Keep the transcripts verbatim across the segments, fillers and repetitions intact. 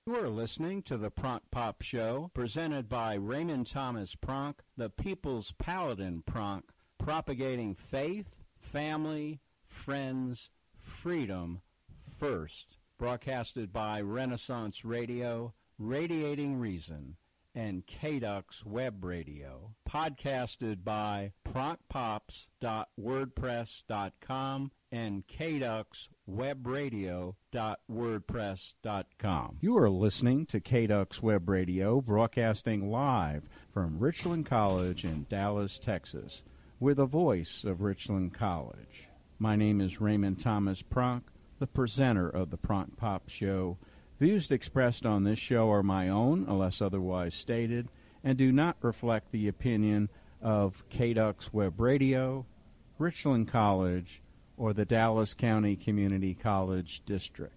You are listening to the Pronk Pop Show, presented by Raymond Thomas Pronk, the People's Paladin Pronk, propagating faith, family, friends, freedom first. Broadcasted by Renaissance Radio, Radiating Reason, and K D U X Web Radio. Podcasted by pronk pops dot wordpress dot com and K D U X Web Radio dot wordpress dot com. You are listening to K D U X Web Radio, broadcasting live from Richland College in Dallas, Texas, with the voice of Richland College. My name is Raymond Thomas Pronk, the presenter of the Pronk Pop Show. Views expressed on this show are my own, unless otherwise stated, and do not reflect the opinion of K D U X Web Radio, Richland College, or the Dallas County Community College District.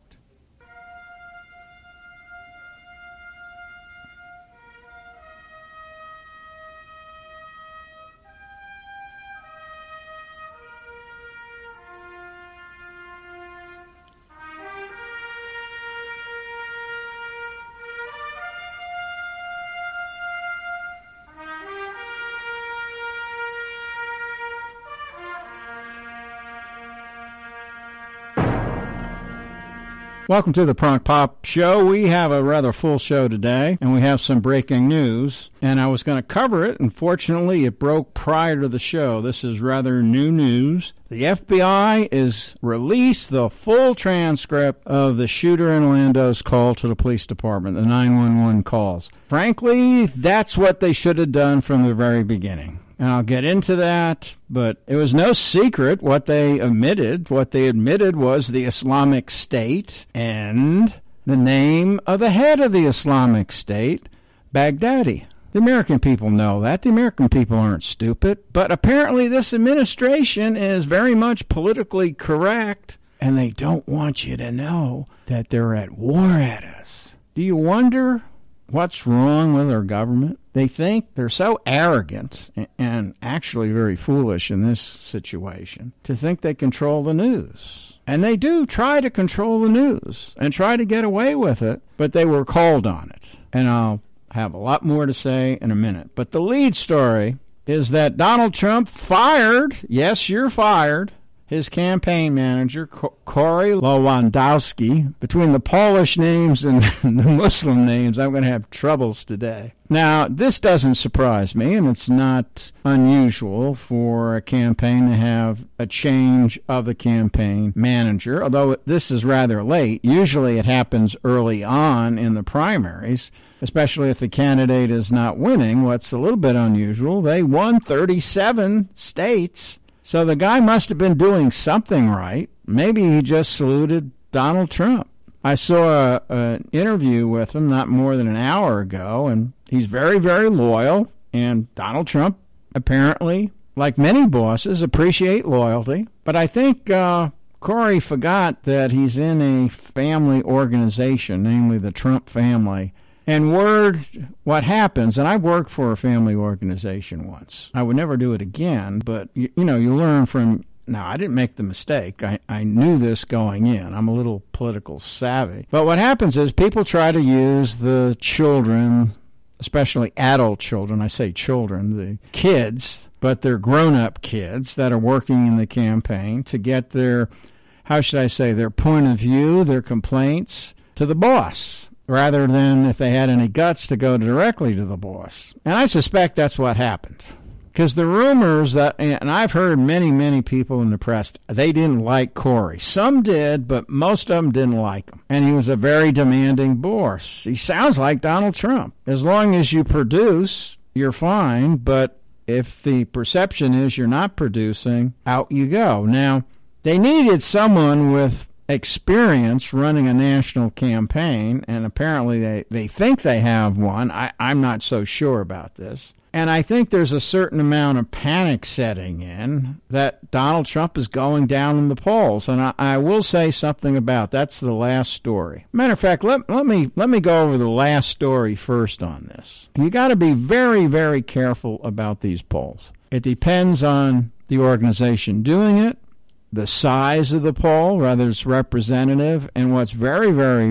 Welcome to the Pronk Pop Show. We have a rather full show today, and we have some breaking news. And I was going to cover it. Unfortunately, it broke prior to the show. This is rather new news. The F B I is released the full transcript of the shooter in Orlando's call to the police department, the nine one one calls. Frankly, that's what they should have done from the very beginning. And I'll get into that, but it was no secret what they omitted. What they admitted was the Islamic State and the name of the head of the Islamic State, Baghdadi. The American people know that. The American people aren't stupid. But apparently this administration is very much politically correct, and they don't want you to know that they're at war at us. Do you wonder what's wrong with our government? They think they're so arrogant and actually very foolish in this situation to think they control the news. And they do try to control the news and try to get away with it, but they were called on it. And I'll have a lot more to say in a minute. But the lead story is that Donald Trump fired, yes, you're fired, his campaign manager, Corey Lewandowski. Between the Polish names and the Muslim names, I'm going to have troubles today. Now, this doesn't surprise me, and it's not unusual for a campaign to have a change of the campaign manager, although this is rather late. Usually it happens early on in the primaries, especially if the candidate is not winning. What's a little bit unusual, they won thirty-seven states. So the guy must have been doing something right. Maybe he just saluted Donald Trump. I saw an interview with him not more than an hour ago, and he's very, very loyal. And Donald Trump, apparently, like many bosses, appreciate loyalty. But I think uh, Corey forgot that he's in a family organization, namely the Trump family. And word, what happens, and I worked for a family organization once. I would never do it again, but, you, you know, you learn from, now, I didn't make the mistake. I, I knew this going in. I'm a little political savvy. But what happens is people try to use the children, especially adult children, I say children, the kids, but they're grown-up kids that are working in the campaign to get their, how should I say, their point of view, their complaints to the boss, rather than, if they had any guts, to go directly to the boss. And I suspect that's what happened. Because the rumors that, and I've heard many, many people in the press, they didn't like Corey. Some did, but most of them didn't like him. And he was a very demanding boss. He sounds like Donald Trump. As long as you produce, you're fine. But if the perception is you're not producing, out you go. Now, they needed someone with experience running a national campaign, and apparently they, they think they have one. I, I'm not so sure about this. And I think there's a certain amount of panic setting in that Donald Trump is going down in the polls. And I, I will say something about that's the last story. Matter of fact, let, let me let me go over the last story first on this. You got to be very, very careful about these polls. It depends on the organization doing it, the size of the poll, whether it's representative, and what's very, very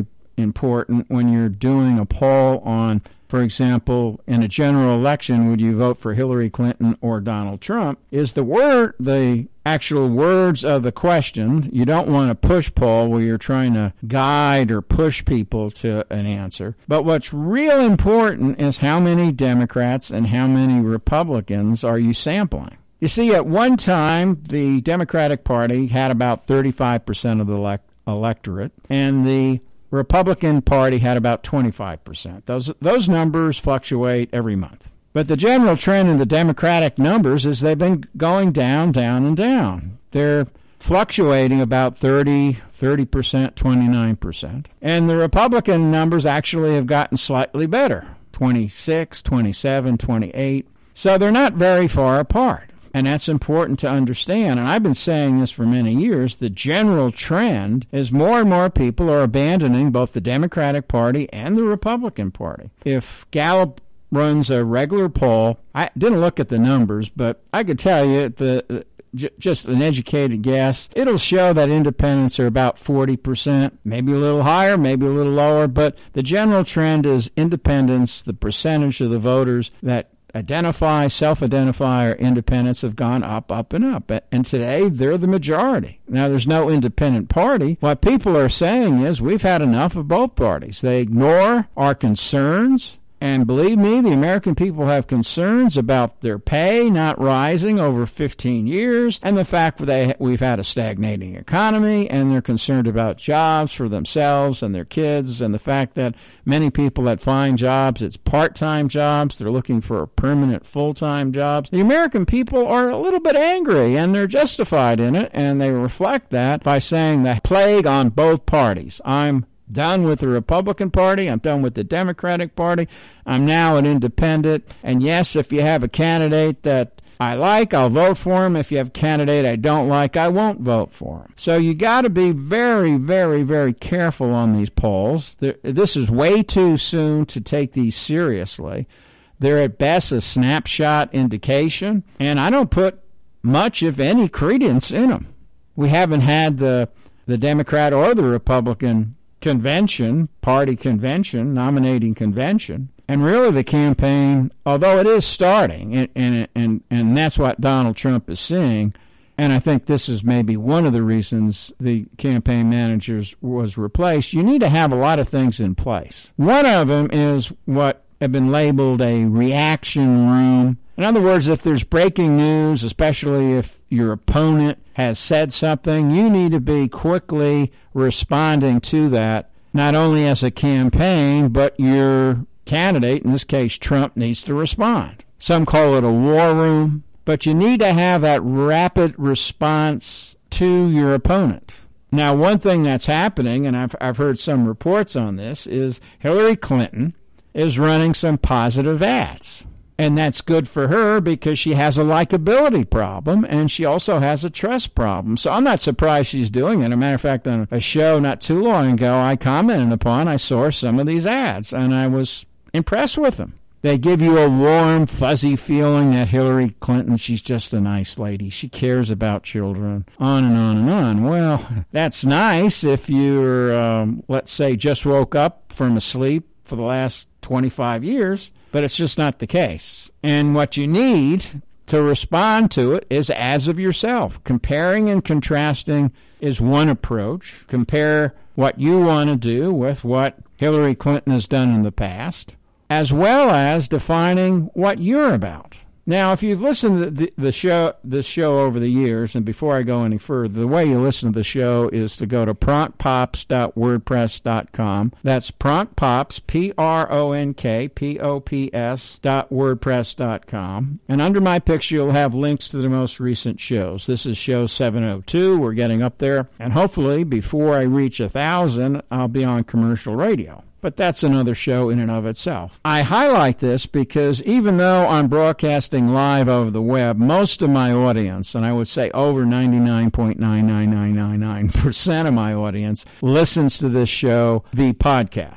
important when you're doing a poll on, for example, in a general election, would you vote for Hillary Clinton or Donald Trump, is the word, the actual words of the question. You don't want a push poll where you're trying to guide or push people to an answer. But what's real important is how many Democrats and how many Republicans are you sampling. You see, at one time, the Democratic Party had about thirty-five percent of the elect- electorate, and the Republican Party had about twenty-five percent. Those those numbers fluctuate every month. But the general trend in the Democratic numbers is they've been going down, down, and down. They're fluctuating about thirty, thirty percent, twenty-nine percent. And the Republican numbers actually have gotten slightly better, twenty-six, twenty-seven, twenty-eight. So they're not very far apart. And that's important to understand. And I've been saying this for many years. The general trend is more and more people are abandoning both the Democratic Party and the Republican Party. If Gallup runs a regular poll, I didn't look at the numbers, but I could tell you the j- just an educated guess, it'll show that independents are about forty percent, maybe a little higher, maybe a little lower. But the general trend is independents, the percentage of the voters that identify, self-identify, or independents have gone up, up, and up. And today, they're the majority. Now, there's no independent party. What people are saying is we've had enough of both parties. They ignore our concerns. And believe me, the American people have concerns about their pay not rising over fifteen years and the fact that they, we've had a stagnating economy, and they're concerned about jobs for themselves and their kids, and the fact that many people that find jobs, it's part-time jobs. They're looking for permanent full-time jobs. The American people are a little bit angry, and they're justified in it, and they reflect that by saying the plague on both parties. I'm done with the Republican Party. I'm done with the Democratic Party. I'm now an independent. And yes, if you have a candidate that I like, I'll vote for him. If you have a candidate I don't like, I won't vote for him. So you got to be very, very, very careful on these polls. This is way too soon to take these seriously. They're at best a snapshot indication, and I don't put much, if any, credence in them. We haven't had the the Democrat or the Republican convention, party convention, nominating convention. And really the campaign, although it is starting, and, and, and, and that's what Donald Trump is seeing, and I think this is maybe one of the reasons the campaign managers was replaced, you need to have a lot of things in place. One of them is what have been labeled a reaction room. In other words, if there's breaking news, especially if your opponent has said something, you need to be quickly responding to that, not only as a campaign, but your candidate, in this case Trump, needs to respond. Some call it a war room, but you need to have that rapid response to your opponent. Now, one thing that's happening, and I've, I've heard some reports on this, is Hillary Clinton is running some positive ads. And that's good for her because she has a likability problem, and she also has a trust problem. So I'm not surprised she's doing it. As a matter of fact, on a show not too long ago, I commented upon, I saw some of these ads, and I was impressed with them. They give you a warm, fuzzy feeling that Hillary Clinton, she's just a nice lady. She cares about children, on and on and on. Well, that's nice if you're, um, let's say, just woke up from a sleep for the last twenty-five years. But it's just not the case. And what you need to respond to it is as of yourself. Comparing and contrasting is one approach. Compare what you want to do with what Hillary Clinton has done in the past, as well as defining what you're about. Now, if you've listened to the, the show, this show over the years, and before I go any further, the way you listen to the show is to go to pronk pops dot wordpress dot com. That's pronkpops, P R O N K P O P S dot wordpress dot com. And under my picture, you'll have links to the most recent shows. This is show seven oh two. We're getting up there. And hopefully, before I reach one thousand, I'll be on commercial radio. But that's another show in and of itself. I highlight this because even though I'm broadcasting live over the web, most of my audience, and I would say over ninety-nine point nine nine nine nine nine percent of my audience, listens to this show via podcast.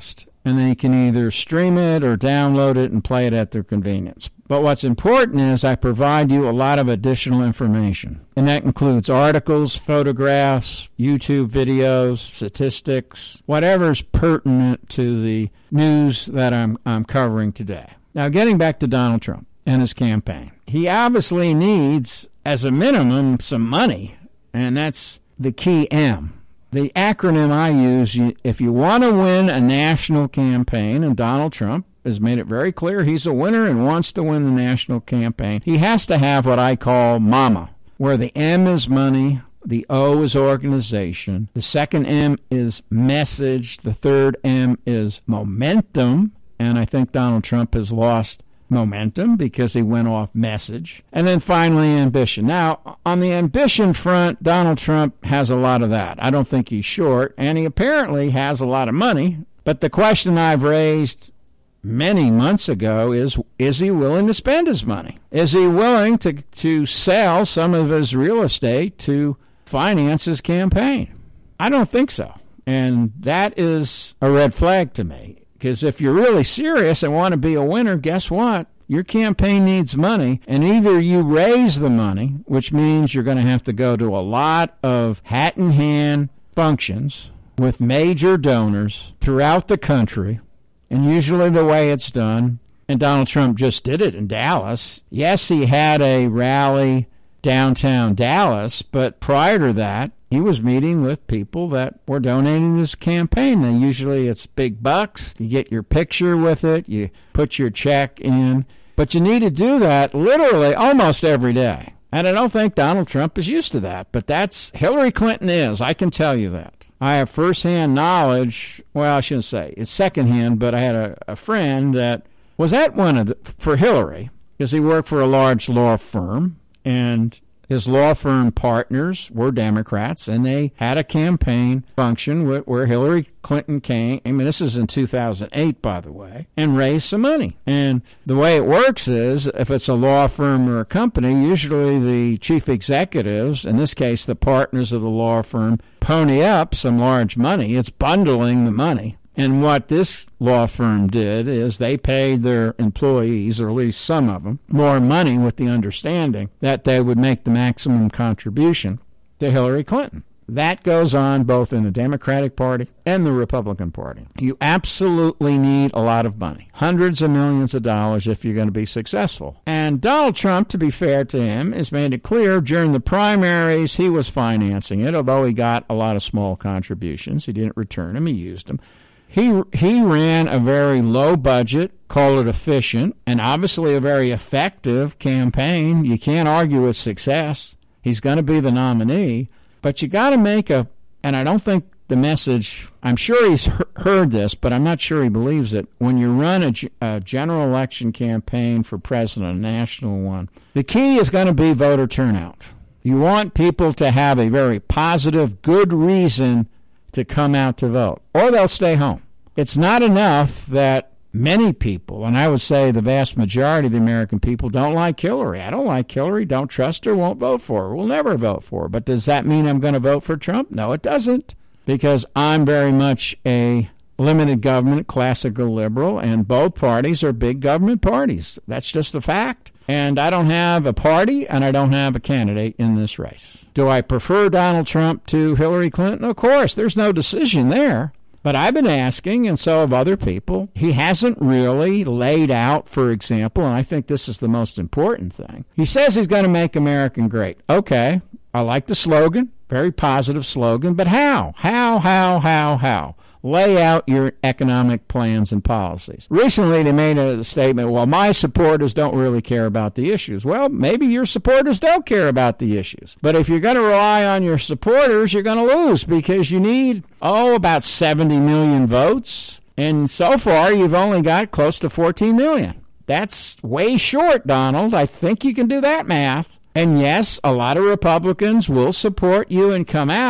and they can either stream it or download it and play it at their convenience. But what's important is I provide you a lot of additional information, and that includes articles, photographs, YouTube videos, statistics, whatever's pertinent to the news that I'm, I'm covering today. Now, getting back to Donald Trump and his campaign. He obviously needs, as a minimum, some money, and that's the key M. The acronym I use, if you want to win a national campaign, and Donald Trump has made it very clear he's a winner and wants to win the national campaign, he has to have what I call MAMA, where the M is money, the O is organization, the second M is message, the third M is momentum, and I think Donald Trump has lost momentum because he went off message. And then finally, ambition. Now, on the ambition front, Donald Trump has a lot of that. I don't think he's short, and he apparently has a lot of money. But the question I've raised many months ago is, is he willing to spend his money? Is he willing to, to sell some of his real estate to finance his campaign? I don't think so. And that is a red flag to me. Because if you're really serious and want to be a winner, guess what? Your campaign needs money, and either you raise the money, which means you're going to have to go to a lot of hat-in-hand functions with major donors throughout the country, and usually the way it's done, and Donald Trump just did it in Dallas. Yes, he had a rally downtown Dallas, but prior to that, he was meeting with people that were donating his campaign. And usually it's big bucks. You get your picture with it. You put your check in. But you need to do that literally almost every day. And I don't think Donald Trump is used to that. But that's Hillary Clinton is. I can tell you that. I have firsthand knowledge. Well, I shouldn't say. It's secondhand, but I had a, a friend that was at one of the, for Hillary, because he worked for a large law firm. And his law firm partners were Democrats, and they had a campaign function where Hillary Clinton came. I mean, this is in two thousand eight, by the way, and raised some money. And the way it works is, if it's a law firm or a company, usually the chief executives, in this case the partners of the law firm, pony up some large money. It's bundling the money. And what this law firm did is they paid their employees, or at least some of them, more money with the understanding that they would make the maximum contribution to Hillary Clinton. That goes on both in the Democratic Party and the Republican Party. You absolutely need a lot of money, hundreds of millions of dollars if you're going to be successful. And Donald Trump, to be fair to him, has made it clear during the primaries he was financing it, although he got a lot of small contributions. He didn't return them, he used them. He he ran a very low budget, call it efficient, and obviously a very effective campaign. You can't argue with success. He's going to be the nominee. But you got to make a, and I don't think the message, I'm sure he's heard this, but I'm not sure he believes it. When you run a, a general election campaign for president, a national one, the key is going to be voter turnout. You want people to have a very positive, good reason to come out to vote, or they'll stay home. It's not enough that many people, and I would say the vast majority of the American people, don't like Hillary. I don't like Hillary, don't trust her, won't vote for her, will never vote for her. But does that mean I'm going to vote for Trump? No, it doesn't, because I'm very much a limited government, classical liberal, and both parties are big government parties. That's just a fact. And I don't have a party, and I don't have a candidate in this race. Do I prefer Donald Trump to Hillary Clinton? Of course, there's no decision there. But I've been asking, and so have other people, he hasn't really laid out, for example, and I think this is the most important thing. He says he's going to make America great. Okay, I like the slogan, very positive slogan, but how? How, how, how, how? Lay out your economic plans and policies. Recently, they made a statement, well, my supporters don't really care about the issues. Well, maybe your supporters don't care about the issues. But if you're going to rely on your supporters, you're going to lose, because you need, oh, about seventy million votes. And so far, you've only got close to fourteen million. That's way short, Donald. I think you can do that math. And yes, a lot of Republicans will support you and come out.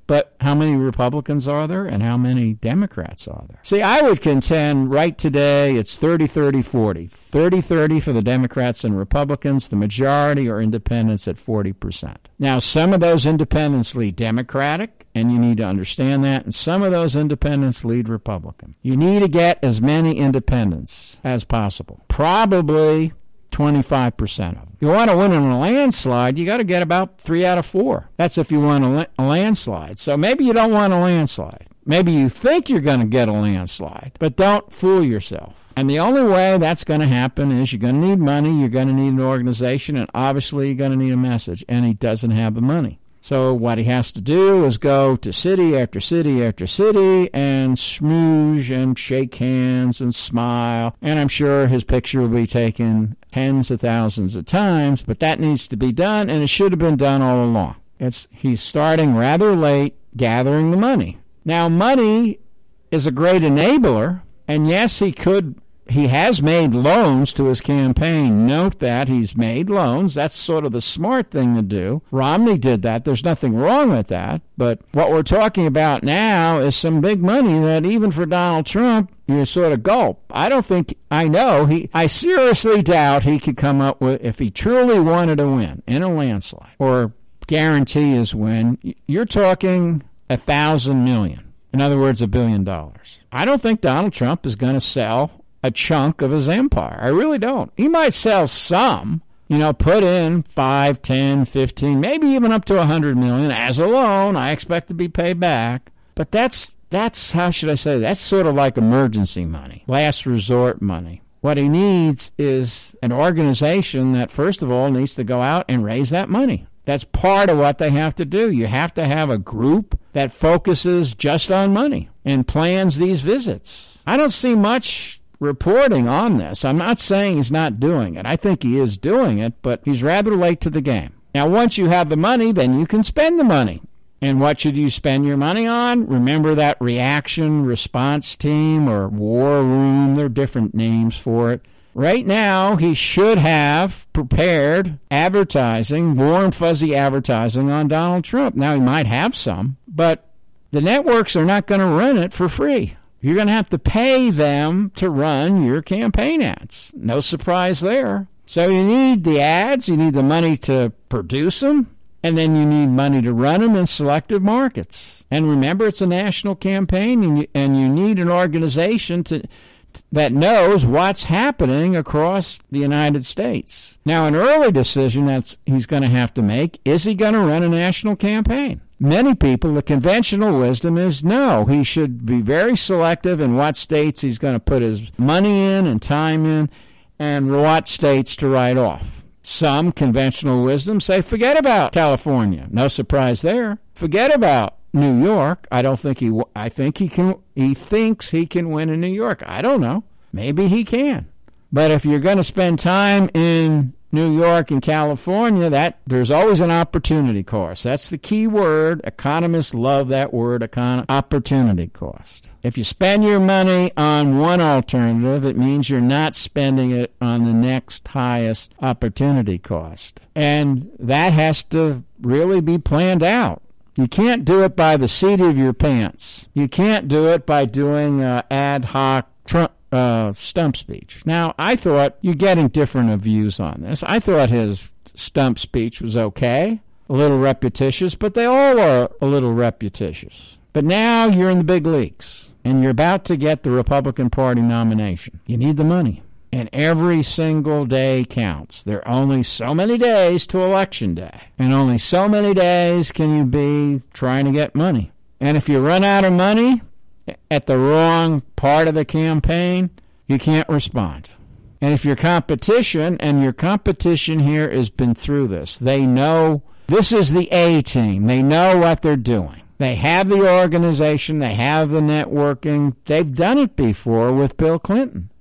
But how many Republicans are there and how many Democrats are there? See, I would contend right today it's thirty thirty forty. thirty thirty for the Democrats and Republicans. The majority are independents at forty percent. Now, some of those independents lead Democratic, and you need to understand that, and some of those independents lead Republican. You need to get as many independents as possible. Probably twenty-five percent of them. If you want to win in a landslide, you got to get about three out of four. That's if you want a, la- a landslide. So maybe you don't want a landslide. Maybe you think you're going to get a landslide, but don't fool yourself. And the only way that's going to happen is you're going to need money, you're going to need an organization, and obviously you're going to need a message, and he doesn't have the money. So what he has to do is go to city after city after city and smooge and shake hands and smile. And I'm sure his picture will be taken tens of thousands of times, but that needs to be done, and it should have been done all along. It's he's starting rather late gathering the money. Now, money is a great enabler, and yes, he could... He has made loans to his campaign. Note that he's made loans. That's sort of the smart thing to do. Romney did that. There's nothing wrong with that. But what we're talking about now is some big money that even for Donald Trump, you sort of gulp. I don't think, I know, he. I seriously doubt he could come up with, if he truly wanted to win in a landslide or guarantee his win, you're talking a thousand million. In other words, a billion dollars. I don't think Donald Trump is going to sell a chunk of his empire. I really don't. He might sell some, you know, put in five, ten, fifteen, maybe even up to one hundred million as a loan. I expect to be paid back. But that's, that's how should I say, that's sort of like emergency money, last resort money. What he needs is an organization that, first of all, needs to go out and raise that money. That's part of what they have to do. You have to have a group that focuses just on money and plans these visits. I don't see much reporting on this. I'm not saying he's not doing it. I think he is doing it, but he's rather late to the game. Now, once you have the money, then you can spend the money. And what should you spend your money on? Remember that reaction response team or war room. There are different names for it. Right now, he should have prepared advertising, warm, fuzzy advertising on Donald Trump. Now, he might have some, but the networks are not going to run it for free. You're going to have to pay them to run your campaign ads. No surprise there. So you need the ads, you need the money to produce them, and then you need money to run them in selective markets. And remember, it's a national campaign, and you, and you need an organization to that knows what's happening across the United States. Now, an early decision that he's going to have to make, is he going to run a national campaign? Many people, the conventional wisdom is no. He should be very selective in what states he's going to put his money in and time in and what states to write off. Some conventional wisdom say forget about California. No surprise there. Forget about New York. I don't think he I think he can he thinks he can win in New York. I don't know. Maybe he can. But if you're going to spend time in New York and California, that there's always an opportunity cost. That's the key word. Economists love that word, econ- opportunity cost. If you spend your money on one alternative, it means you're not spending it on the next highest opportunity cost. And that has to really be planned out. You can't do it by the seat of your pants. You can't do it by doing uh, ad hoc Trump Uh, stump speech. Now, I thought, you're getting different views on this. I thought his stump speech was okay, a little repetitious, but they all are a little repetitious. But now you're in the big leagues, and you're about to get the Republican Party nomination. You need the money, and every single day counts. There are only so many days to Election Day, and only so many days can you be trying to get money. And if you run out of money at the wrong part of the campaign, you can't respond. And if your competition, and your competition here has been through this, they know this is the A team. They know what they're doing. They have the organization. They have the networking. They've done it before with Bill Clinton.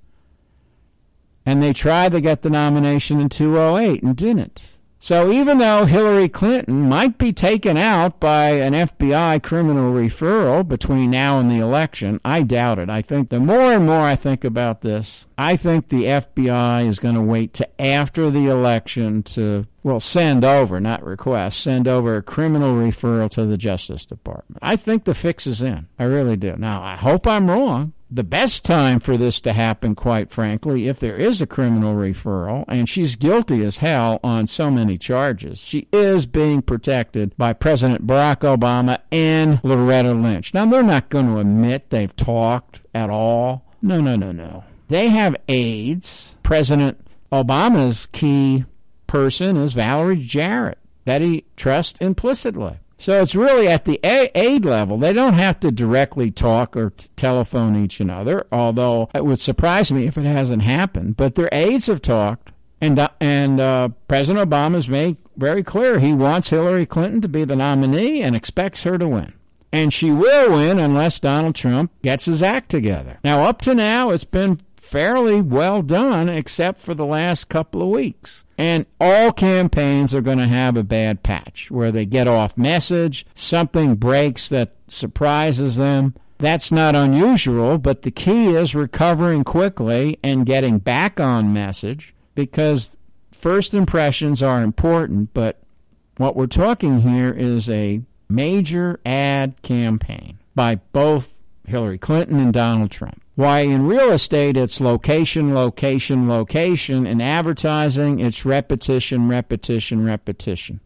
And they tried to get the nomination in two thousand eight and didn't. So even though Hillary Clinton might be taken out by an F B I criminal referral between now and the election, I doubt it. I think the more and more I think about this, I think the F B I is going to wait to after the election to well, send over, not request, send over a criminal referral to the Justice Department. I think the fix is in. I really do. Now, I hope I'm wrong. The best time for this to happen, quite frankly, if there is a criminal referral, and she's guilty as hell on so many charges, she is being protected by President Barack Obama and Loretta Lynch. Now, they're not going to admit they've talked at all. No, no, no, no. They have aides. President Obama's key person is Valerie Jarrett, that he trusts implicitly. So it's really at the aide level. They don't have to directly talk or t- telephone each another, although it would surprise me if it hasn't happened. But their aides have talked, and uh, and uh, President Obama's made very clear he wants Hillary Clinton to be the nominee and expects her to win. And she will win unless Donald Trump gets his act together. Now, up to now, it's been fairly well done, except for the last couple of weeks. And all campaigns are going to have a bad patch where they get off message, something breaks that surprises them. That's not unusual, but the key is recovering quickly and getting back on message, because first impressions are important, but what we're talking here is a major ad campaign by both Hillary Clinton and Donald Trump. Why, in real estate, it's location, location, location. In advertising, it's repetition, repetition, repetition.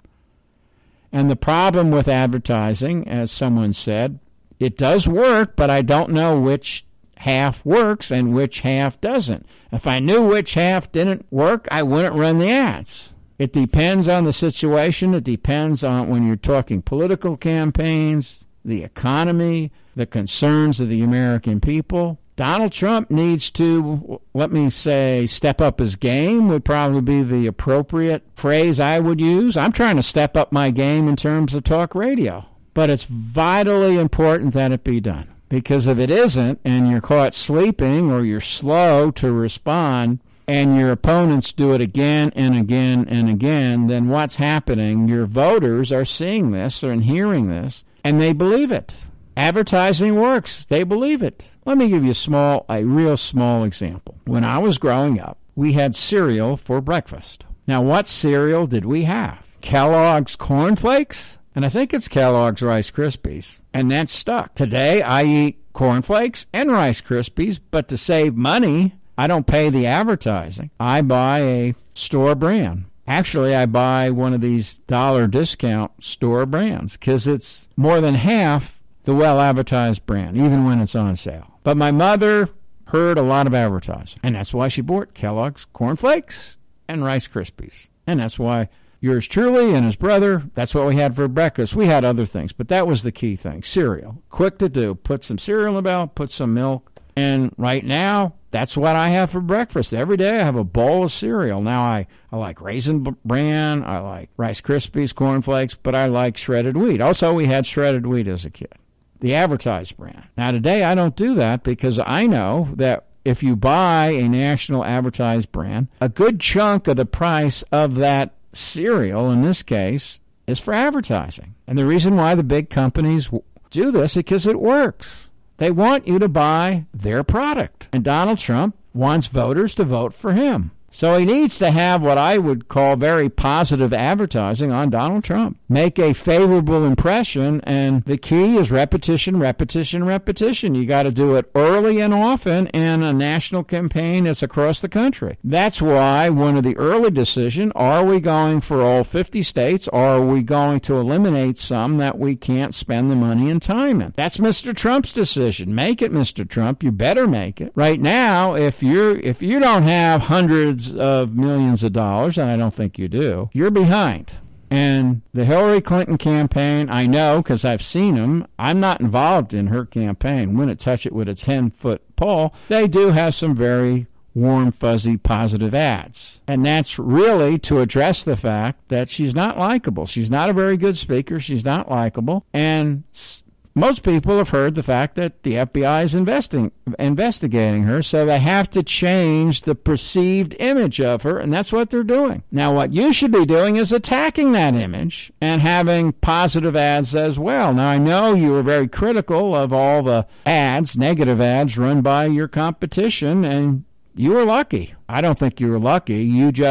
And the problem with advertising, as someone said, it does work, but I don't know which half works and which half doesn't. If I knew which half didn't work, I wouldn't run the ads. It depends on the situation. It depends on when you're talking political campaigns, the economy, the concerns of the American people. Donald Trump needs to, let me say, step up his game would probably be the appropriate phrase I would use. I'm trying to step up my game in terms of talk radio. But it's vitally important that it be done. Because if it isn't, and you're caught sleeping or you're slow to respond, and your opponents do it again and again and again, then what's happening? Your voters are seeing this and hearing this, and they believe it. Advertising works. They believe it. Let me give you a small, a real small example. When I was growing up, we had cereal for breakfast. Now, what cereal did we have? Kellogg's Corn Flakes, and I think it's Kellogg's Rice Krispies, and that stuck. Today, I eat Corn Flakes and Rice Krispies, but to save money, I don't pay the advertising. I buy a store brand. Actually, I buy one of these dollar discount store brands because it's more than half the well-advertised brand, even when it's on sale. But my mother heard a lot of advertising, and that's why she bought Kellogg's Corn Flakes and Rice Krispies. And that's why yours truly and his brother, that's what we had for breakfast. We had other things, but that was the key thing, cereal. Quick to do. Put some cereal in the bowl, put some milk, and right now, that's what I have for breakfast. Every day I have a bowl of cereal. Now, I, I like Raisin Bran, I like Rice Krispies, Corn Flakes, but I like shredded wheat. Also, we had shredded wheat as a kid. The advertised brand. Now, today I don't do that because I know that if you buy a national advertised brand, a good chunk of the price of that cereal, in this case, is for advertising. And the reason why the big companies do this is because it works. They want you to buy their product. And Donald Trump wants voters to vote for him. So he needs to have what I would call very positive advertising on Donald Trump. Make a favorable impression, and the key is repetition, repetition, repetition. You got to do it early and often in a national campaign that's across the country. That's why one of the early decisions, are we going for all fifty states, or are we going to eliminate some that we can't spend the money and time in? That's Mister Trump's decision. Make it, Mister Trump. You better make it. Right now, if you're if you don't have hundreds of millions of dollars, and I don't think you do, you're behind. And the Hillary Clinton campaign, I know because I've seen them. I'm not involved in her campaign. Wouldn't touch it with a ten-foot pole. They do have some very warm, fuzzy, positive ads. And that's really to address the fact that she's not likable. She's not a very good speaker. She's not likable. And most people have heard the fact that the F B I is investing, investigating her, so they have to change the perceived image of her, and that's what they're doing. Now, what you should be doing is attacking that image and having positive ads as well. Now, I know you were very critical of all the ads, negative ads, run by your competition, and you were lucky. I don't think you were lucky. You just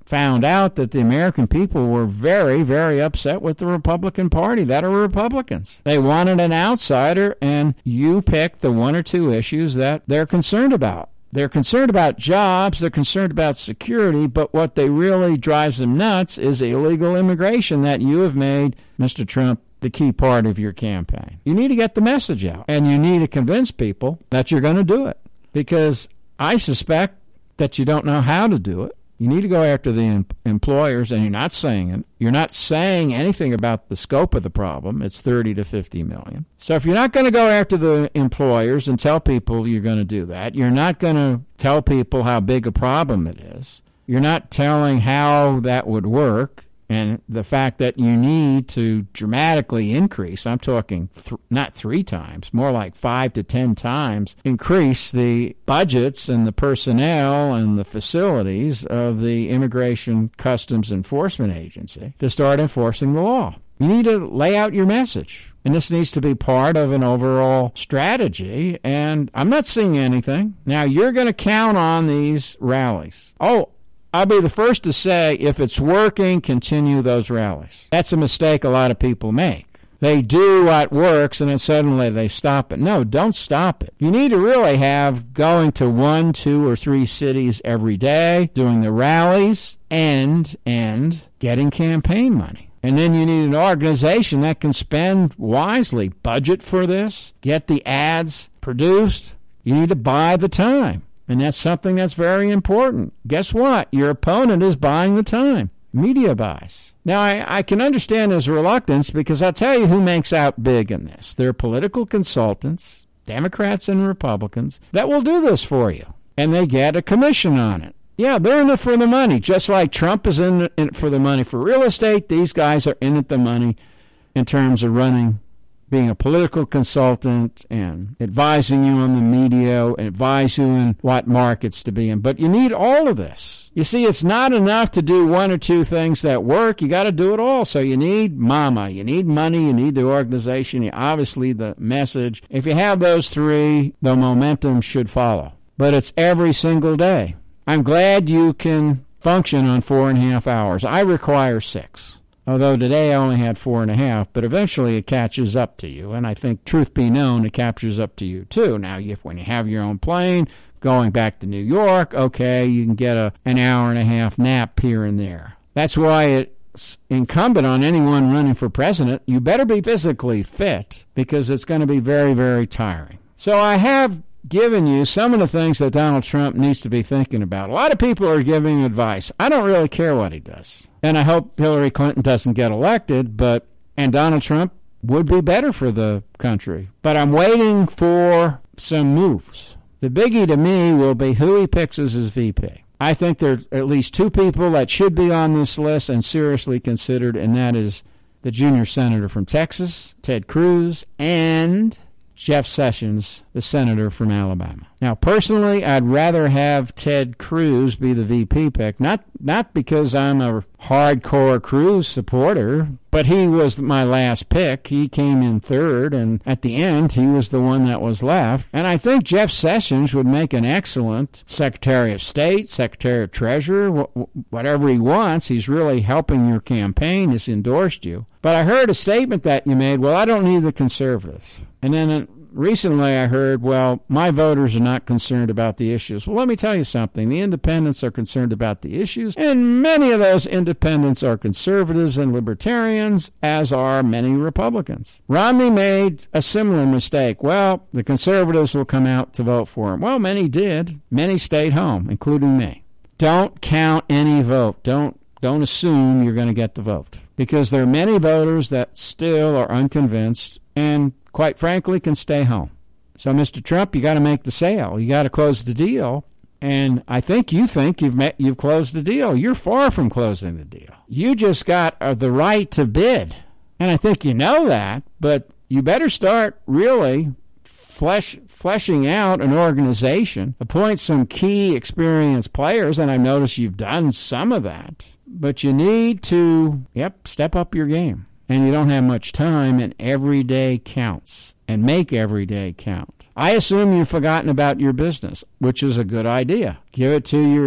found out that the American people were very, very upset with the Republican Party that are Republicans. They wanted an outsider, and you pick the one or two issues that they're concerned about. They're concerned about jobs, they're concerned about security, but what they really drives them nuts is illegal immigration that you have made, Mister Trump, the key part of your campaign. You need to get the message out, and you need to convince people that you're going to do it, because I suspect that you don't know how to do it. You need to go after the em- employers, and you're not saying it. You're not saying anything about the scope of the problem. It's thirty to fifty million. So if you're not going to go after the employers and tell people you're going to do that, you're not going to tell people how big a problem it is. You're not telling how that would work, and the fact that you need to dramatically increase, I'm talking th- not three times, more like five to ten times, increase the budgets and the personnel and the facilities of the Immigration Customs Enforcement Agency to start enforcing the law. You need to lay out your message. And this needs to be part of an overall strategy. And I'm not seeing anything. Now, you're going to count on these rallies. Oh, I'll be the first to say, if it's working, continue those rallies. That's a mistake a lot of people make. They do what works, and then suddenly they stop it. No, don't stop it. You need to really have going to one, two, or three cities every day, doing the rallies, and, and getting campaign money. And then you need an organization that can spend wisely, budget for this, get the ads produced. You need to buy the time. And that's something that's very important. Guess what? Your opponent is buying the time. Media buys. Now, I, I can understand his reluctance, because I'll tell you who makes out big in this. There are political consultants, Democrats and Republicans, that will do this for you. And they get a commission on it. Yeah, they're in it for the money. Just like Trump is in it for the money for real estate, these guys are in it the money in terms of running, being a political consultant and advising you on the media, advise you in what markets to be in. But you need all of this. You see, it's not enough to do one or two things that work. You got to do it all. So you need mama, you need money, you need the organization, you obviously the message. If you have those three, the momentum should follow. But it's every single day. I'm glad you can function on four and a half hours. I require six. Although today I only had four and a half, but eventually it catches up to you. And I think, truth be known, it catches up to you too. Now, if when you have your own plane, going back to New York, okay, you can get a an hour and a half nap here and there. That's why it's incumbent on anyone running for president, you better be physically fit, because it's going to be very, very tiring. So I have given you some of the things that Donald Trump needs to be thinking about. A lot of people are giving advice. I don't really care what he does. And I hope Hillary Clinton doesn't get elected, but and Donald Trump would be better for the country. But I'm waiting for some moves. The biggie to me will be who he picks as his V P. I think there are at least two people that should be on this list and seriously considered, and that is the junior senator from Texas, Ted Cruz, and Jeff Sessions, the senator from Alabama. Now, personally, I'd rather have Ted Cruz be the V P pick, not not because I'm a hardcore Cruz supporter, but he was my last pick. He came in third, and at the end, he was the one that was left. And I think Jeff Sessions would make an excellent Secretary of State, Secretary of Treasurer, wh- whatever he wants. He's really helping your campaign. He's endorsed you. But I heard a statement that you made, well, I don't need the conservatives. And then recently I heard, well, my voters are not concerned about the issues. Well, let me tell you something. The independents are concerned about the issues, and many of those independents are conservatives and libertarians, as are many Republicans. Romney made a similar mistake. Well, the conservatives will come out to vote for him. Well, many did. Many stayed home, including me. Don't count any vote. Don't Don't assume you're going to get the vote, because there are many voters that still are unconvinced and, quite frankly, can stay home. So, Mister Trump, you got to make the sale. You got to close the deal. And I think you think you've met, you've closed the deal. You're far from closing the deal. You just got uh, the right to bid. And I think you know that, but you better start really flesh, fleshing out an organization, appoint some key experienced players, and I notice you've done some of that. But you need to, yep, step up your game. And you don't have much time, and every day counts. And make every day count. I assume you've forgotten about your business, which is a good idea. Give it to your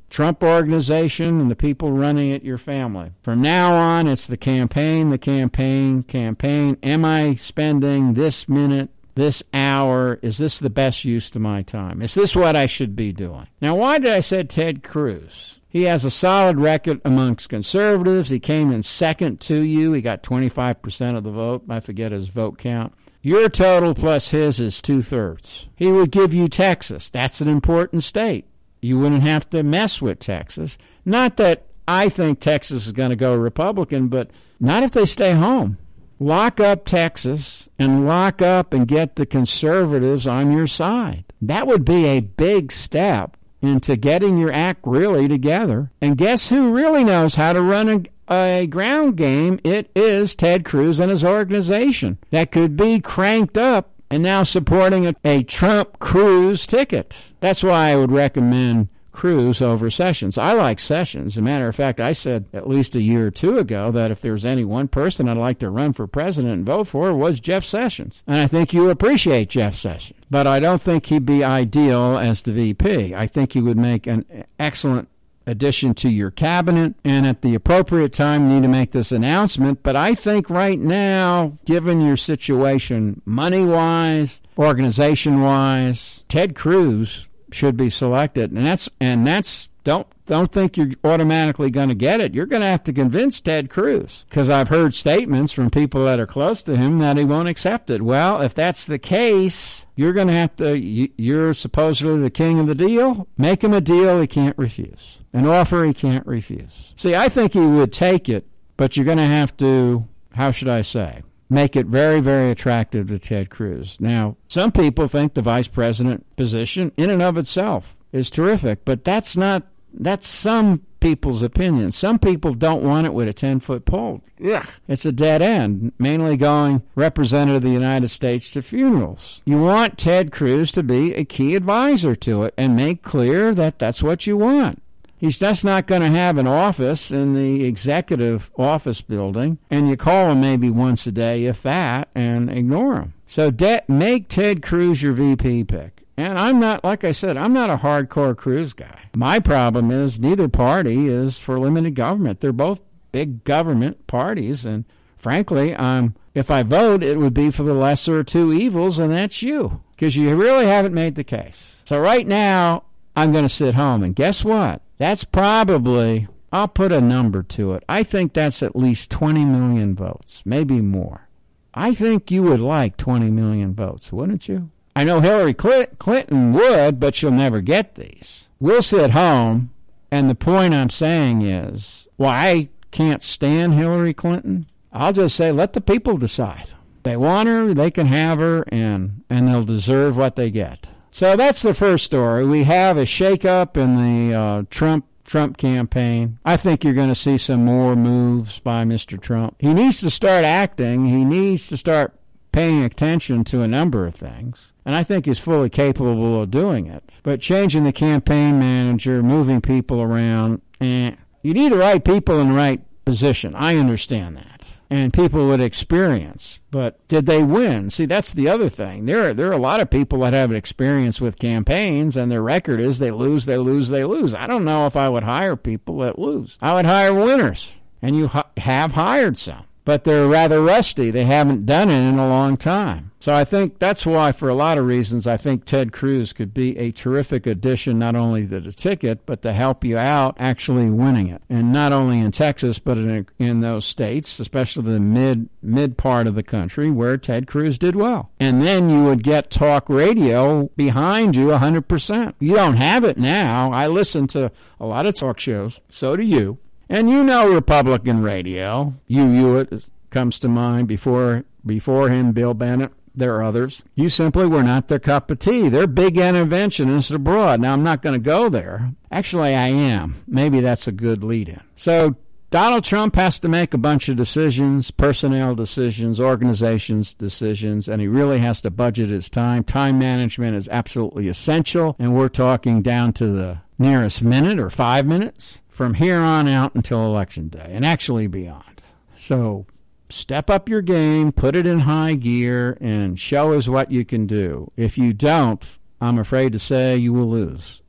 Trump Organization and the people running it, your family. From now on, it's the campaign, the campaign, campaign. Am I spending this minute, this hour? Is this the best use of my time? Is this what I should be doing? Now, why did I say Ted Cruz? He has a solid record amongst conservatives. He came in second to you. He got twenty-five percent of the vote. I forget his vote count. Your total plus his is two-thirds. He would give you Texas. That's an important state. You wouldn't have to mess with Texas. Not that I think Texas is going to go Republican, but not if they stay home. Lock up Texas and lock up and get the conservatives on your side. That would be a big step into getting your act really together. And guess who really knows how to run a a ground game? It is Ted Cruz and his organization that could be cranked up and now supporting a, a Trump-Cruz ticket. That's why I would recommend Cruz over Sessions. I like Sessions. As a matter of fact, I said at least a year or two ago that if there's any one person I'd like to run for president and vote for, it was Jeff Sessions. And I think you appreciate Jeff Sessions. But I don't think he'd be ideal as the V P. I think he would make an excellent addition to your cabinet, and at the appropriate time you need to make this announcement. But I think right now, given your situation money-wise, organization-wise, Ted Cruz should be selected. And that's and that's don't don't think you're automatically going to get it. You're going to have to convince Ted Cruz, because I've heard statements from people that are close to him that he won't accept it. Well, if that's the case, you're going to have to, you're supposedly the king of the deal. Make him a deal he can't refuse. An offer he can't refuse. See, I think he would take it, but you're going to have to, how should I say, make it very, very attractive to Ted Cruz. Now, some people think the vice president position in and of itself is terrific, but that's not, that's some people's opinion. Some people don't want it with a ten-foot pole. Ugh, it's a dead end, mainly going representative of the United States to funerals. You want Ted Cruz to be a key advisor to it and make clear that that's what you want. He's just not going to have an office in the executive office building, and you call him maybe once a day, if that, and ignore him. So de- make Ted Cruz your V P pick. And I'm not, like I said, I'm not a hardcore Cruz guy. My problem is neither party is for limited government. They're both big government parties, and frankly, um, if I vote, it would be for the lesser of two evils, and that's you, because you really haven't made the case. So right now, I'm going to sit home, and guess what? That's probably, I'll put a number to it. I think that's at least twenty million votes, maybe more. I think you would like twenty million votes, wouldn't you? I know Hillary Clinton would, but she'll never get these. We'll sit home, and the point I'm saying is, well, I can't stand Hillary Clinton. I'll just say let the people decide. They want her, they can have her, and, and they'll deserve what they get. So that's the first story. We have a shakeup in the uh, Trump Trump campaign. I think you're going to see some more moves by Mister Trump. He needs to start acting. He needs to start paying attention to a number of things. And I think he's fully capable of doing it. But changing the campaign manager, moving people around, eh, you need the right people in the right position. I understand that. And people with experience. But did they win? See, that's the other thing. There are, there are a lot of people that have experience with campaigns, and their record is they lose, they lose, they lose. I don't know if I would hire people that lose. I would hire winners. And you ha- have hired some. But they're rather rusty. They haven't done it in a long time. So I think that's why, for a lot of reasons, I think Ted Cruz could be a terrific addition, not only to the ticket, but to help you out actually winning it. And not only in Texas, but in, in those states, especially the mid mid part of the country where Ted Cruz did well. And then you would get talk radio behind you one hundred percent. You don't have it now. I listen to a lot of talk shows. So do you. And you know Republican radio. Hugh Hewitt comes to mind. Before before him, Bill Bennett. There are others. You simply were not their cup of tea. They're big interventionists abroad. Now, I'm not going to go there. Actually, I am. Maybe that's a good lead-in. So Donald Trump has to make a bunch of decisions, personnel decisions, organizations decisions, and he really has to budget his time. Time management is absolutely essential, and we're talking down to the nearest minute or five minutes. From here on out until Election Day, and actually beyond. So step up your game, put it in high gear, and show us what you can do. If you don't, I'm afraid to say you will lose.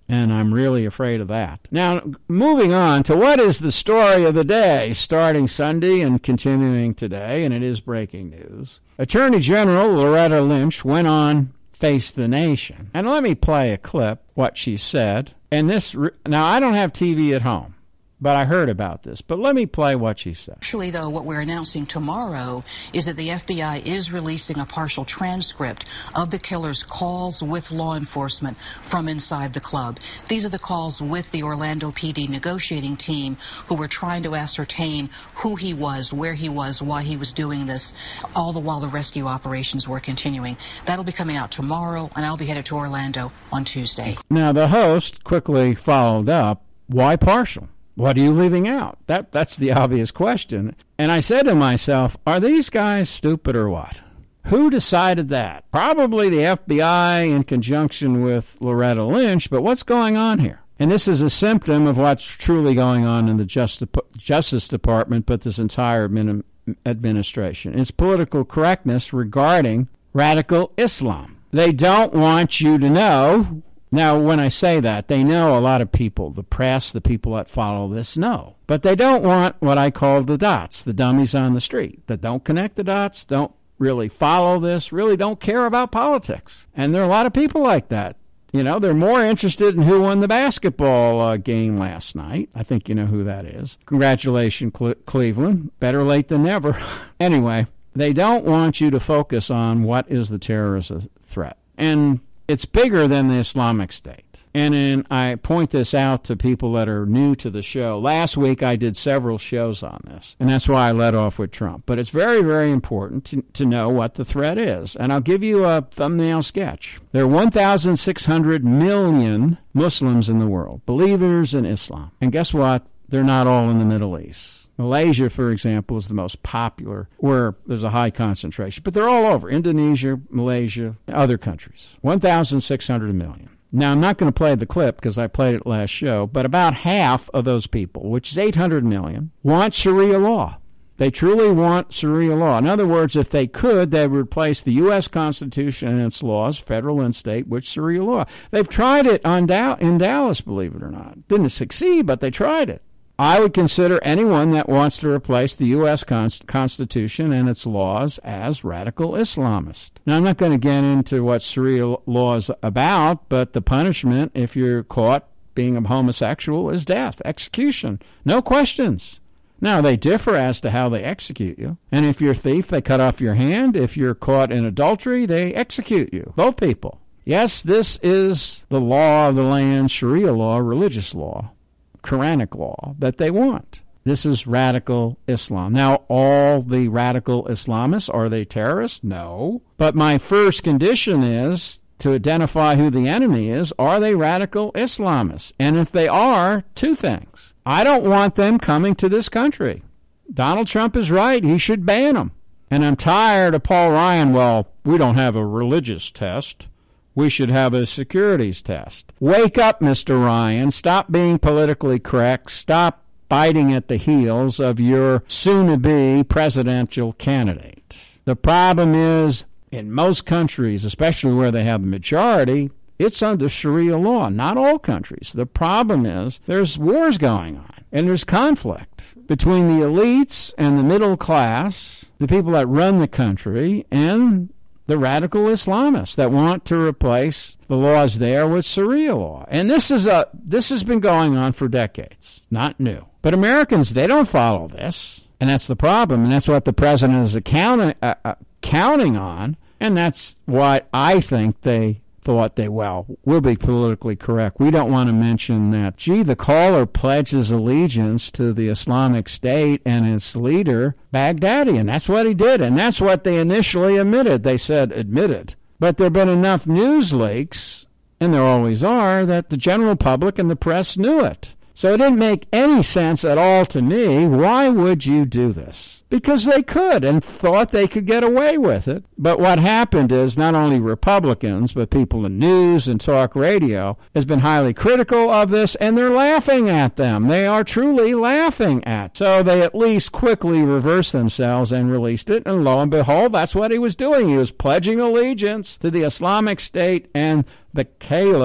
And I'm really afraid of that. Now, moving on to what is the story of the day, starting Sunday and continuing today, and it is breaking news. Attorney General Loretta Lynch went on Face the Nation. And let me play a clip, what she said. And this, now I don't have T V at home, but I heard about this. But let me play what she said. Actually, though, what we're announcing tomorrow is that the F B I is releasing a partial transcript of the killer's calls with law enforcement from inside the club. These are the calls with the Orlando P D negotiating team who were trying to ascertain who he was, where he was, why he was doing this, all the while the rescue operations were continuing. That'll be coming out tomorrow, and I'll be headed to Orlando on Tuesday. Now, the host quickly followed up, why partial? What are you leaving out? That That's the obvious question. And I said to myself, are these guys stupid or what? Who decided that? Probably the F B I in conjunction with Loretta Lynch, but what's going on here? And this is a symptom of what's truly going on in the Justice Department, but this entire administration. It's political correctness regarding radical Islam. They don't want you to know. Now, when I say that, they know a lot of people, the press, the people that follow this know. But they don't want what I call the dots, the dummies on the street, that don't connect the dots, don't really follow this, really don't care about politics. And there are a lot of people like that. You know, they're more interested in who won the basketball uh, game last night. I think you know who that is. Congratulations, Cle- Cleveland. Better late than never. Anyway, they don't want you to focus on what is the terrorist threat. And it's bigger than the Islamic State. And in, I point this out to people that are new to the show. Last week I did several shows on this, and that's why I led off with Trump. But it's very, very important to, to know what the threat is. And I'll give you a thumbnail sketch. There are one thousand six hundred million Muslims in the world, believers in Islam. And guess what? They're not all in the Middle East. Malaysia, for example, is the most popular, where there's a high concentration. But they're all over. Indonesia, Malaysia, other countries. one thousand six hundred million. Now, I'm not going to play the clip because I played it last show, but about half of those people, which is eight hundred million, want Sharia law. They truly want Sharia law. In other words, if they could, they would replace the U S Constitution and its laws, federal and state, with Sharia law. They've tried it on Dow- in Dallas, believe it or not. Didn't succeed, but they tried it. I would consider anyone that wants to replace the U S Constitution and its laws as radical Islamist. Now, I'm not going to get into what Sharia law is about, but the punishment, if you're caught being a homosexual, is death, execution, no questions. Now, they differ as to how they execute you. And if you're a thief, they cut off your hand. If you're caught in adultery, they execute you, both people. Yes, this is the law of the land, Sharia law, religious law. Quranic law that they want. This is radical Islam. Now, all the radical Islamists, are they terrorists? No. But my first condition is to identify who the enemy is. Are they radical Islamists? And if they are, two things. I don't want them coming to this country. Donald Trump is right. He should ban them. And I'm tired of Paul Ryan, well, we don't have a religious test. We should have a securities test. Wake up, Mister Ryan. Stop being politically correct. Stop biting at the heels of your soon-to-be presidential candidate. The problem is, in most countries, especially where they have the majority, it's under Sharia law. Not all countries. The problem is there's wars going on, and there's conflict between the elites and the middle class, the people that run the country, and the radical Islamists that want to replace the laws there with Sharia law. And this is a this has been going on for decades, not new. But Americans, they don't follow this, and that's the problem, and that's what the president is accounting, uh, uh, counting on, and that's why I think they thought they, well, we'll be politically correct. We don't want to mention that, gee, the caller pledges allegiance to the Islamic State and its leader, Baghdadi, and that's what he did, and that's what they initially admitted. They said admitted. But there have been enough news leaks, and there always are, that the general public and the press knew it. So it didn't make any sense at all to me. Why would you do this? Because they could and thought they could get away with it. But what happened is not only Republicans, but people in news and talk radio has been highly critical of this, and they're laughing at them. They are truly laughing at it. So they at least quickly reversed themselves and released it, and lo and behold, that's what he was doing. He was pledging allegiance to the Islamic State and the Caliph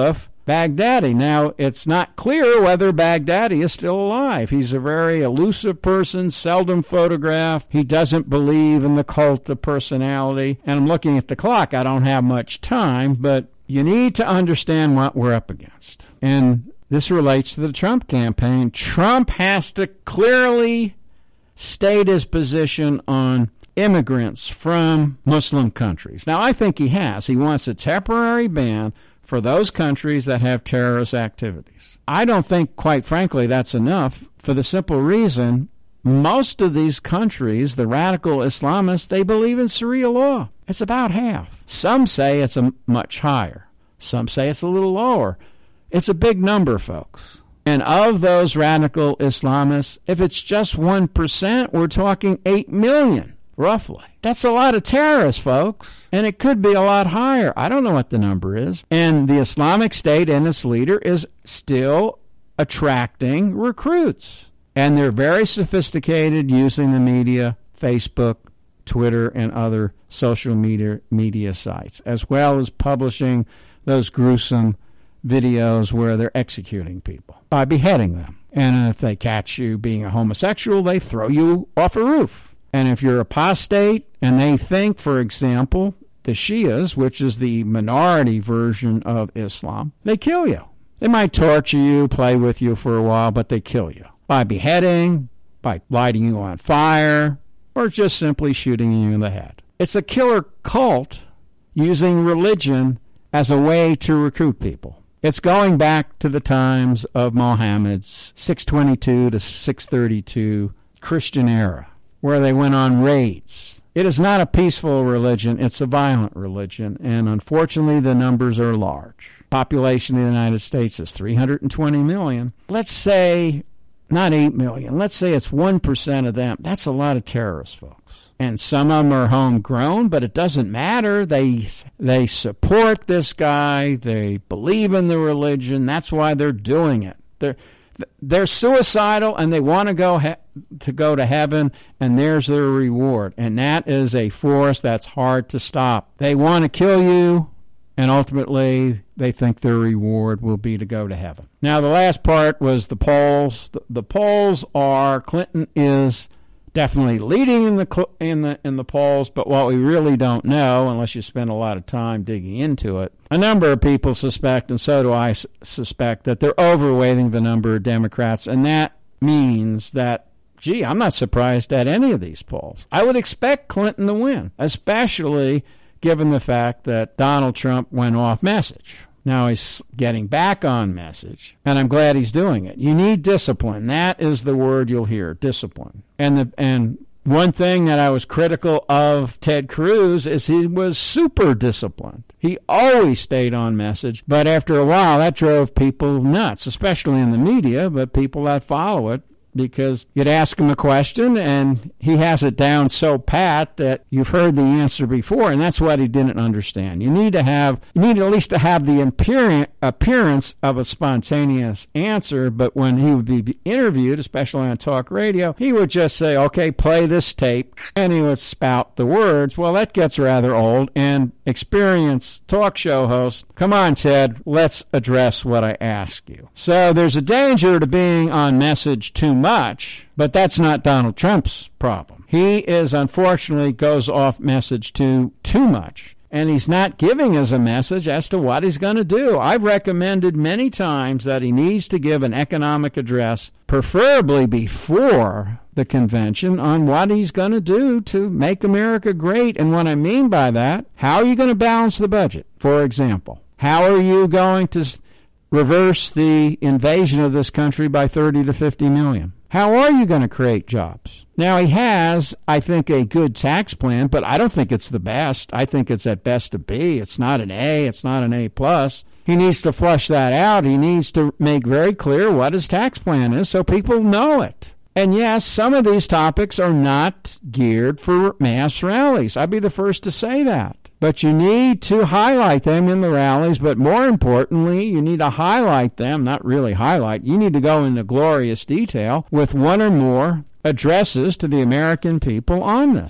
Baghdadi. Now, it's not clear whether Baghdadi is still alive. He's a very elusive person, seldom photographed. He doesn't believe in the cult of personality. And I'm looking at the clock. I don't have much time, but you need to understand what we're up against. And this relates to the Trump campaign. Trump has to clearly state his position on immigrants from Muslim countries. Now, I think he has. He wants a temporary ban for those countries that have terrorist activities. I don't think, quite frankly, that's enough for the simple reason most of these countries, the radical Islamists, they believe in Sharia law. It's about half. Some say it's a much higher. Some say it's a little lower. It's a big number, folks. And of those radical Islamists, if it's just one percent, we're talking eight million, roughly. That's a lot of terrorists, folks. And it could be a lot higher. I don't know what the number is. And the Islamic State and its leader is still attracting recruits. And they're very sophisticated using the media, Facebook, Twitter, and other social media media sites, as well as publishing those gruesome videos where they're executing people by beheading them. And if they catch you being a homosexual, they throw you off a roof. And if you're apostate and they think, for example, the Shias, which is the minority version of Islam, they kill you. They might torture you, play with you for a while, but they kill you by beheading, by lighting you on fire, or just simply shooting you in the head. It's a killer cult using religion as a way to recruit people. It's going back to the times of Muhammad's six twenty-two to six thirty-two Christian era, where they went on raids. It is not a peaceful religion. It's a violent religion, and unfortunately the numbers are large. Population of the United States is three hundred twenty million. Let's say, not eight million, let's say it's one percent of them. That's a lot of terrorists, folks. And some of them are homegrown, but it doesn't matter. They they support this guy. They believe in the religion. That's why they're doing it. They're they're suicidal, and they want to go he- to go to heaven, and there's their reward. And that is a force that's hard to stop. They want to kill you, and ultimately they think their reward will be to go to heaven. Now, the last part was the polls. The, the polls are Clinton is definitely leading in the in the in the polls, but what we really don't know, unless you spend a lot of time digging into it, a number of people suspect, and so do I s- suspect, that they're overweighting the number of Democrats, and that means that, gee, I'm not surprised at any of these polls. I would expect Clinton to win, especially given the fact that Donald Trump went off message. Now he's getting back on message, and I'm glad he's doing it. You need discipline. That is the word you'll hear, discipline. And the and one thing that I was critical of Ted Cruz is he was super disciplined. He always stayed on message, but after a while that drove people nuts, especially in the media, but people that follow it, because you'd ask him a question and he has it down so pat that you've heard the answer before, and that's what he didn't understand. You need to have, you need at least to have the appearance of a spontaneous answer, but when he would be interviewed, especially on talk radio, he would just say, okay, play this tape, and he would spout the words. Well, that gets rather old, and experienced talk show host, come on, Ted, let's address what I ask you. So there's a danger to being on message too much. much, but that's not Donald Trump's problem. He is, unfortunately, goes off message too, too much, and he's not giving us a message as to what he's going to do. I've recommended many times that he needs to give an economic address, preferably before the convention, on what he's going to do to make America great. And what I mean by that, how are you going to balance the budget, for example? How are you going to reverse the invasion of this country by thirty to fifty million? How are you going to create jobs? Now, he has, I think, a good tax plan, but I don't think it's the best. I think it's at best a B. It's not an A. It's not an A plus. He needs to flush that out. He needs to make very clear what his tax plan is so people know it. And yes, some of these topics are not geared for mass rallies. I'd be the first to say that. But you need to highlight them in the rallies, but more importantly, you need to highlight them, not really highlight, you need to go into glorious detail with one or more addresses to the American people on this.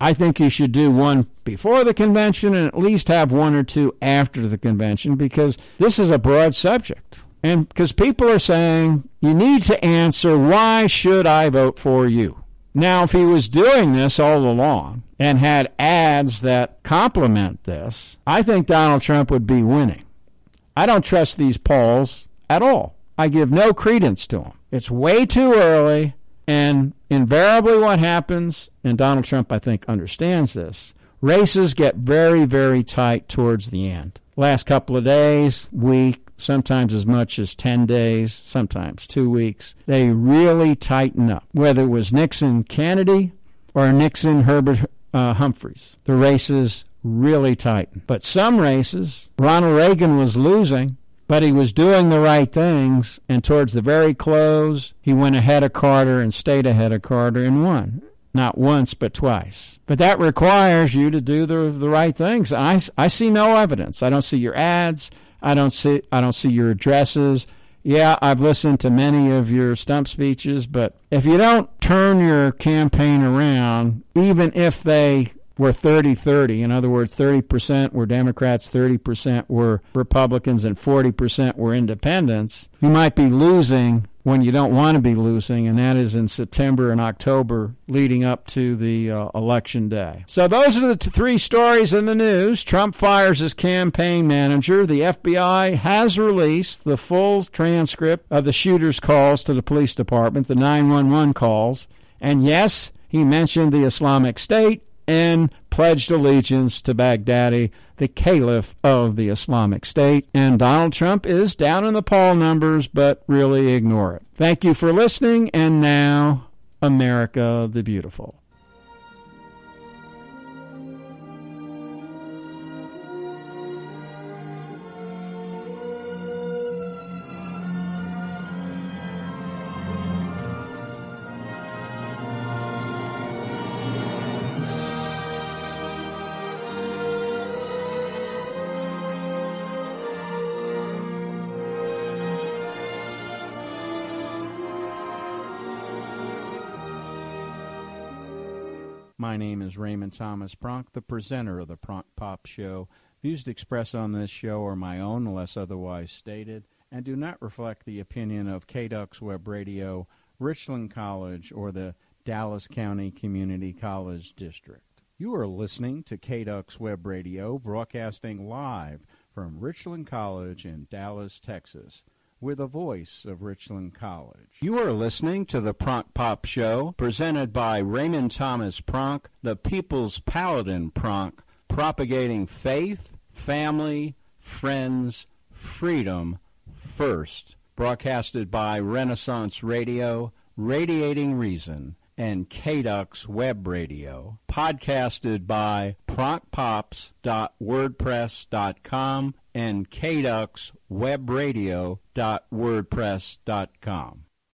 I think you should do one before the convention and at least have one or two after the convention, because this is a broad subject. And because people are saying, you need to answer, why should I vote for you? Now, if he was doing this all along and had ads that complement this, I think Donald Trump would be winning. I don't trust these polls at all. I give no credence to them. It's way too early, and invariably what happens, and Donald Trump, I think, understands this, races get very, very tight towards the end. Last couple of days, week, sometimes as much as ten days, sometimes two weeks, they really tighten up. Whether it was Nixon-Kennedy or Nixon-Herbert uh, Humphreys, the races really tighten. But some races, Ronald Reagan was losing, but he was doing the right things, and towards the very close, he went ahead of Carter and stayed ahead of Carter and won. Not once, but twice. But that requires you to do the the right things. I, I see no evidence. I don't see your ads. I don't see I don't see your addresses. Yeah, I've listened to many of your stump speeches, but if you don't turn your campaign around, even if they were thirty thirty, in other words, thirty percent were Democrats, thirty percent were Republicans, and forty percent were independents, you might be losing when you don't want to be losing, and that is in September and October leading up to the uh, election day. So those are the t- three stories in the news. Trump fires his campaign manager. The F B I has released the full transcript of the shooter's calls to the police department, the nine one one calls. And yes, he mentioned the Islamic State and pledged allegiance to Baghdadi, the caliph of the Islamic State. And Donald Trump is down in the poll numbers, but really ignore it. Thank you for listening, and now, America the Beautiful. My name is Raymond Thomas Pronk, the presenter of the Pronk Pop Show. Views expressed on this show are my own, unless otherwise stated, and do not reflect the opinion of K D U X Web Radio, Richland College, or the Dallas County Community College District. You are listening to K D U X Web Radio, broadcasting live from Richland College in Dallas, Texas. With a voice of Richland College. You are listening to the Pronk Pop Show, presented by Raymond Thomas Pronk, the People's Paladin Pronk, propagating faith, family, friends, freedom first. Broadcasted by Renaissance Radio, Radiating Reason, and K D U X Web Radio. Podcasted by pronk pops dot wordpress dot com and K D U X Web Radio dot wordpress dot com.